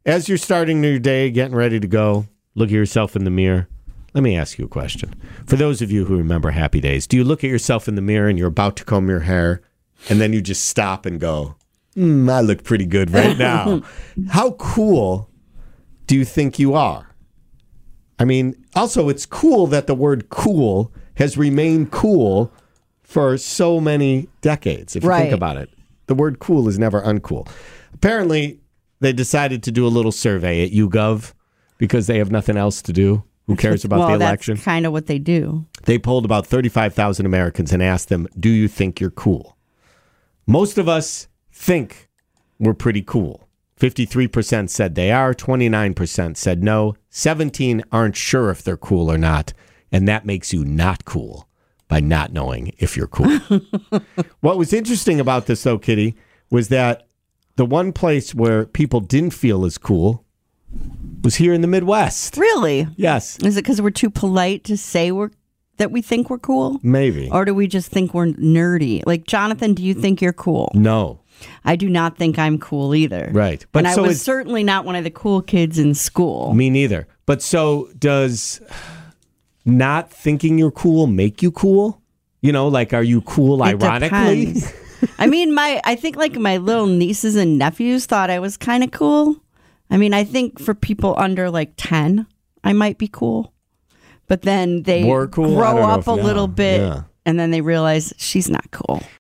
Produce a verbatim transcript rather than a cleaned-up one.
as you're starting your day, getting ready to go, look at yourself in the mirror. Let me ask you a question. For those of you who remember Happy Days, do you look at yourself in the mirror and you're about to comb your hair, and then you just stop and go, mm, I look pretty good right now. How cool do you think you are? I mean, also, it's cool that the word cool has remained cool for so many decades, if you right. think about it. The word cool is never uncool. Apparently, they decided to do a little survey at YouGov because they have nothing else to do. Who cares about well, the election? That's kind of what they do. They polled about thirty-five thousand Americans and asked them, do you think you're cool? Most of us think we're pretty cool. fifty-three percent said they are. twenty-nine percent said no. seventeen aren't sure if they're cool or not. And that makes you not cool by not knowing if you're cool. What was interesting about this, though, Kitty, was that the one place where people didn't feel as cool was here in the Midwest. Really? Yes. Is it because we're too polite to say we're that we think we're cool? Maybe. Or do we just think we're nerdy? Like, Jonathan, do you think you're cool? No. I do not think I'm cool either. Right. But and so I was certainly not one of the cool kids in school. Me neither. But so does not thinking you're cool make you cool? You know, like, are you cool it ironically? Depends. I mean, my I think like my little nieces and nephews thought I was kind of cool. I mean, I think for people under like ten, I might be cool. But then they More cool? grow up if, a yeah, little bit yeah. and then they realize she's not cool.